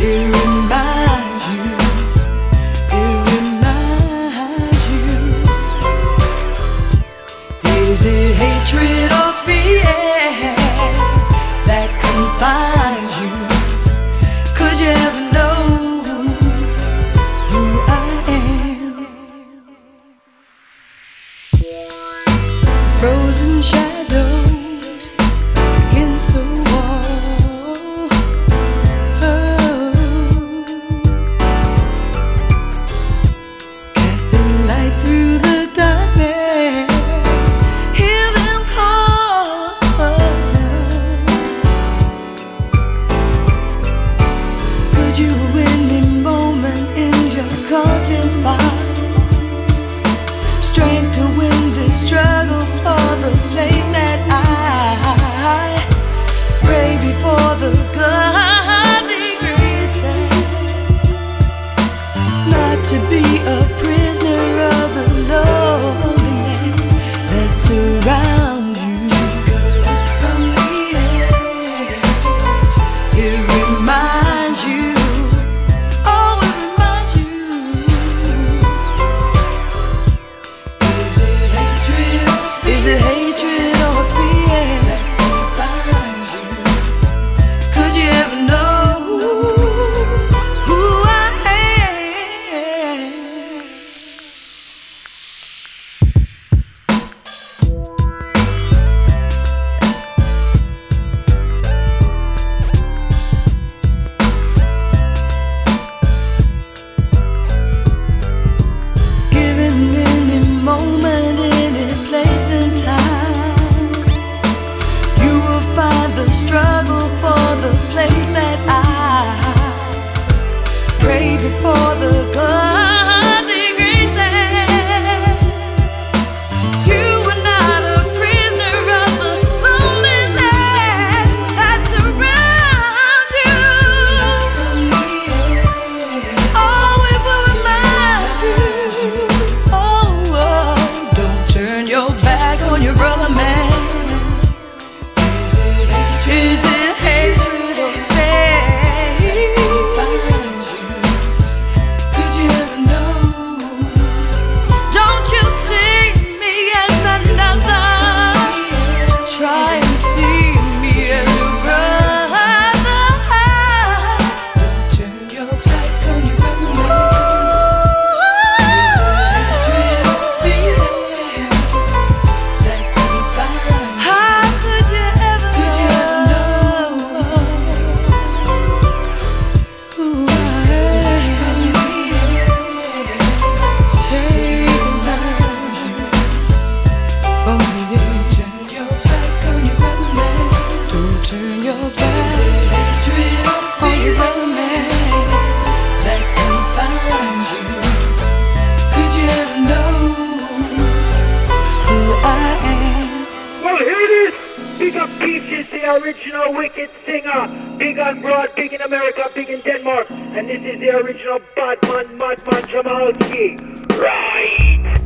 It reminds you, it reminds you. Is it hatred or fear that confines you? Could you ever know who I am? Frozen shadows against the wall. Casting light through the darkness, hear them call. Could you any moment in your conscience find strength to win this struggle for the place that I pray before the godly graces? Not to be a prisoner of the loneliness that surrounds you. From the edge, it reminds you. Oh, it reminds you. Is it hatred or fear? Is it hatred or fear that confines you? Could you ever know who I am? Given any moment, any place and time, you will find the struggle for the place that I pray before the godly graces. You are not a prisoner of the loneliness that surrounds you. Oh, it will remind you. Oh, don't turn your back on your brother, man. Is it hatred or faith? Could you ever know? Don't you see me as another? Try and see me as your brother. Don't turn your back on your brother, man. Hatred or fear that confines. How could you ever know who I am? Take a mind from the edge. Turn your back on your brother, man. Don't turn your back on your brother, man. That confines you. Could you ever know who I am? Well, here it is. Big up Peaches, the original wicked singer. Big on Broad, big in America, big in Denmark. And this is the original Badman, Madman Jamalski. Right.